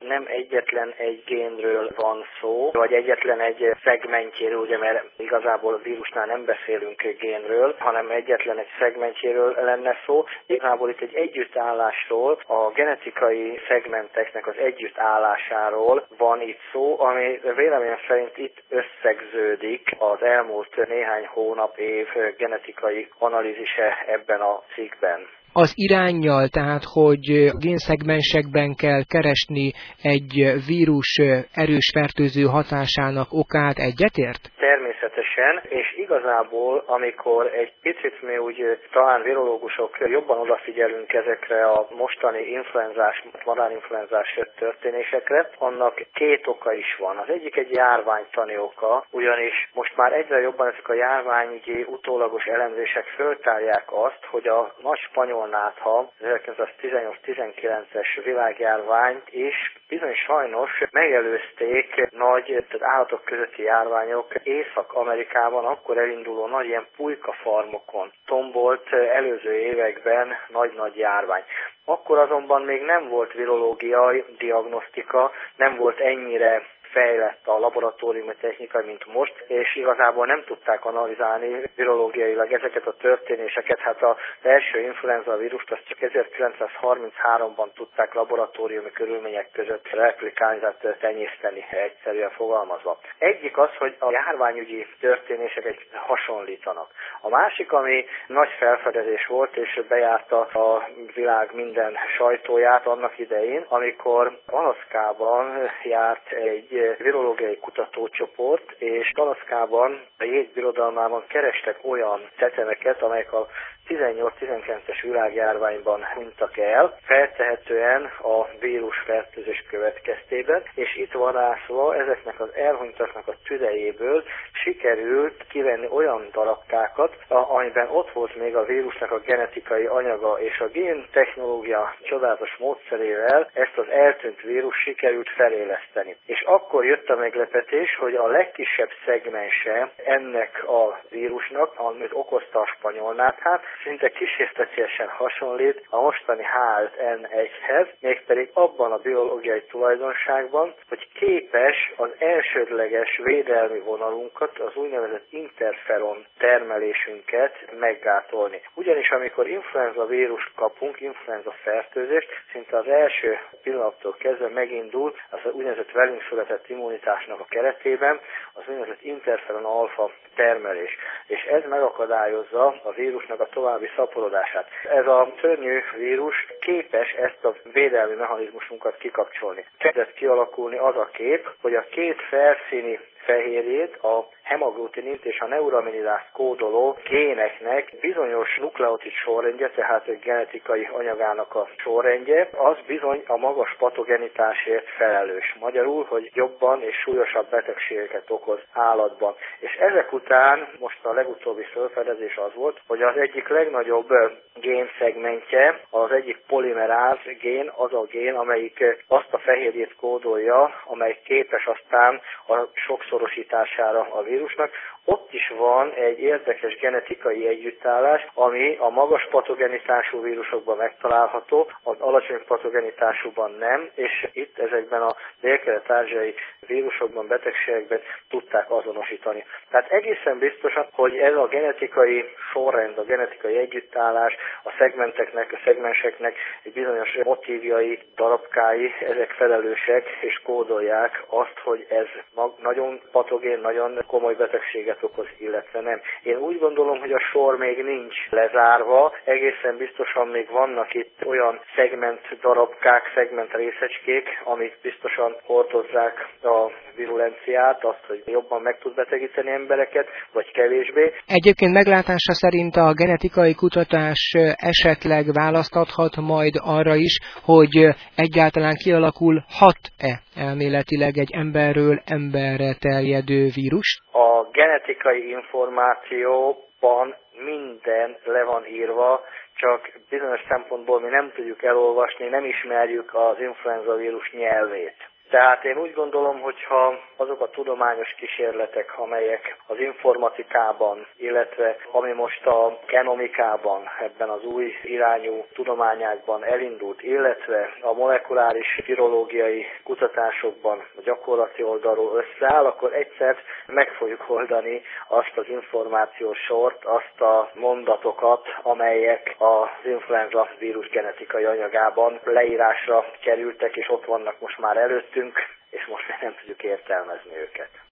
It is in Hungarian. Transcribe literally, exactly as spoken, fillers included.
nem egyetlen egy génről van szó, vagy egyetlen egy szegmentjéről, ugye, mert igazából a vírusnál nem beszélünk génről, hanem egyetlen egy szegmentjéről lenne szó. Igazából itt egy együttállásról, a genetikai szegmenteknek az együttállásáról van itt szó, ami véleményem szerint itt összegződik az elmúlt néhány hónap, év genetikai analízise ebben a cikkben. Az iránnyal, tehát, hogy génszegmensekben kell keresni egy vírus erős fertőző hatásának okát, egyetért? Természetesen, és igazából, amikor egy picit mi úgy talán virológusok jobban odafigyelünk ezekre a mostani influenzás, madárinfluenzás történésekre, annak két oka is van. Az egyik egy járványtani oka, ugyanis most már egyre jobban ezek a járványügyi utólagos elemzések föltárják azt, hogy a nagy spanyol nátha, ezerkilencszáztizennyolc-tizenkilences világjárványt is bizony sajnos megelőzték nagy, tehát állatok közötti járványok Észak-Amerikában akkor elinduló nagy ilyen pulykafarmokon tombolt előző években nagy-nagy járvány. Akkor azonban még nem volt virológiai diagnosztika, nem volt ennyire fejlett a laboratóriumi technika, mint most, és igazából nem tudták analizálni virológiailag ezeket a történéseket. Hát az első influenza vírust azt csak ezerkilencszázharmincháromban tudták laboratóriumi körülmények között replikálni, tehát tenyészteni, egyszerűen fogalmazva. Egyik az, hogy a járványügyi történések hasonlítanak. A másik, ami nagy felfedezés volt, és bejárta a világ minden sajtóját annak idején, amikor Alaszkában járt egy virológiai kutatócsoport, és Alaszkában a jégbirodalmában kerestek olyan tetemeket, amelyek a tizennyolc-tizenkilences világjárványban hunytak el, feltehetően a vírusfertőzés következtében, és itt vadászva ezeknek az elhunytaknak a tüdejéből sikerült kivenni olyan darabkákat, amiben ott volt még a vírusnak a genetikai anyaga, és a géntechnológia csodálatos módszerével ezt az eltűnt vírus sikerült feléleszteni. És akkor jött a meglepetés, hogy a legkisebb szegmense ennek a vírusnak, amit okozta a spanyolnáthát, szinte kísértetiesen hasonlít a mostani H öt N egyhez, mégpedig abban a biológiai tulajdonságban, hogy képes az elsődleges védelmi vonalunkat, az úgynevezett interferon termelésünket meggátolni. Ugyanis amikor influenza vírust kapunk, influenza fertőzést, szinte az első pillanattól kezdve megindul az úgynevezett velünk született immunitásnak a keretében az úgynevezett interferon alfa termelés. És ez megakadályozza a vírusnak a további szaporodását. Ez a szörnyű vírus képes ezt a védelmi mechanizmusunkat kikapcsolni. Kezdett kialakulni az a kép, hogy a két felszíni fehérjét, a hemaglutinint és a neuraminidát kódoló géneknek bizonyos nukleotid sorrendje, tehát a genetikai anyagának a sorrendje, az bizony a magas patogenitásért felelős. Magyarul, hogy jobban és súlyosabb betegségeket okoz állatban. És ezek után most a legutóbbi felfedezés az volt, hogy az egyik legnagyobb génszegmentje, az egyik polimeráz gén, az a gén, amelyik azt a fehérjét kódolja, amely képes aztán a sokszorosítására a vírusnak. Ott is van egy érdekes genetikai együttállás, ami a magas patogenitású vírusokban megtalálható, az alacsony patogenitásúban nem, és itt ezekben a dél-kelet-ázsiai vírusokban, betegségekben tudták azonosítani. Tehát egészen biztosan, hogy ez a genetikai sorrend, a genetikai együttállás, a szegmenteknek, a szegmenseknek egy bizonyos motívjai, darabkái, ezek felelősek és kódolják azt, hogy ez nagyon patogén, nagyon komoly betegséget okoz, illetve nem. Én úgy gondolom, hogy a sor még nincs lezárva, egészen biztosan még vannak itt olyan szegment darabkák, szegment részecskék, amik biztosan hordozzák a virulenciát, azt, hogy jobban meg tud betegíteni embereket, vagy kevésbé. Egyébként meglátása szerint a genetikai kutatás esetleg választ adhat majd arra is, hogy egyáltalán kialakulhat-e elméletileg egy emberről emberre terjedő vírus? A genetikai információban minden le van írva, csak bizonyos szempontból mi nem tudjuk elolvasni, nem ismerjük az influenza vírus nyelvét. Tehát én úgy gondolom, hogyha azok a tudományos kísérletek, amelyek az informatikában, illetve ami most a genomikában, ebben az új irányú tudományákban elindult, illetve a molekuláris virológiai kutatásokban a gyakorlati oldalról összeáll, akkor egyszer meg fogjuk oldani azt az információs sort, azt a mondatokat, amelyek az influenza vírus genetikai anyagában leírásra kerültek, és ott vannak most már előttünk, és most még nem tudjuk értelmezni.